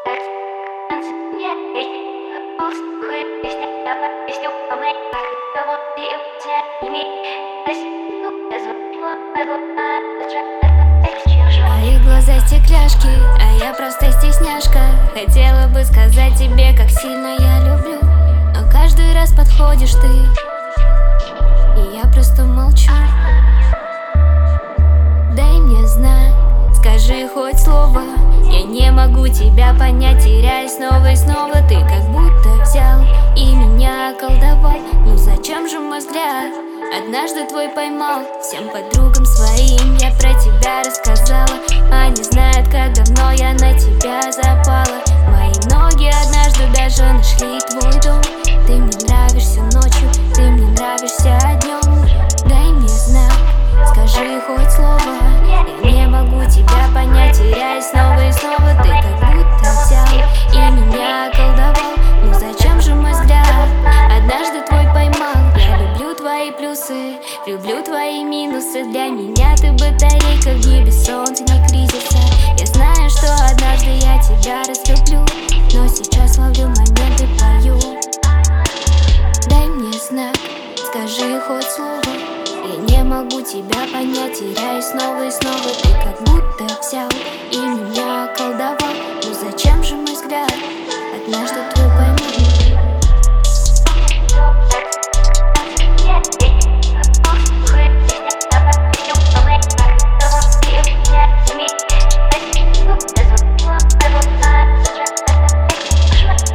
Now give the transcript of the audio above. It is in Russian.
Мои глаза стекляшки, а я просто стесняшка. Хотела бы сказать тебе, как сильно я люблю, но каждый раз подходишь ты, и я просто молчу. Дай мне знак, скажи хоть слово. Я не могу тебя понять, теряюсь снова и снова. Ты как будто взял и меня околдовал. Ну зачем же мой взгляд однажды твой поймал? Всем подругам своим я про тебя рассказала. Они знают, как давно я на тебя запала. Мои ноги однажды даже нашли твой дом. Ты мне нравишься ночью, ты мне нравишься днем. Дай мне знак, скажи хоть слово. Я не могу тебя понять, теряюсь снова и снова. Ты как будто взял и меня околдовал. Ну зачем же мой взгляд однажды твой поймал? Я люблю твои плюсы, люблю твои минусы. Для меня ты батарейка в небе, солнца, не кризиса. Я знаю, что однажды я тебя разлюблю, но сейчас ловлю момент и пою. Дай мне знак, скажи хоть слово. Я не могу тебя понять, теряюсь снова и снова. Ты как будто взял и меня околдовал. Ну зачем же мой взгляд однажды